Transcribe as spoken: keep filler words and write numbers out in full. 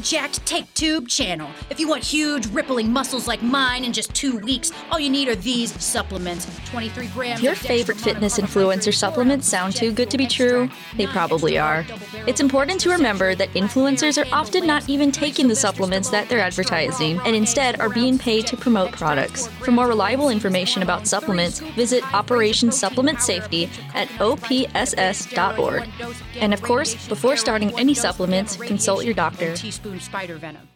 jacked Take Tube channel. If you want huge, rippling muscles like mine in just two weeks, all you need are these supplements. twenty-three grams. If your favorite fitness influencer supplements sound too good to be true, they probably are. It's important to remember that influencers are often not even taking the supplements that they're advertising, and instead are being paid to promote products. For more reliable information about supplements, visit Operation Supplement Safety at O P S S dot org. And of course, before starting any supplements, consult your doctor. Teaspoon spider venom.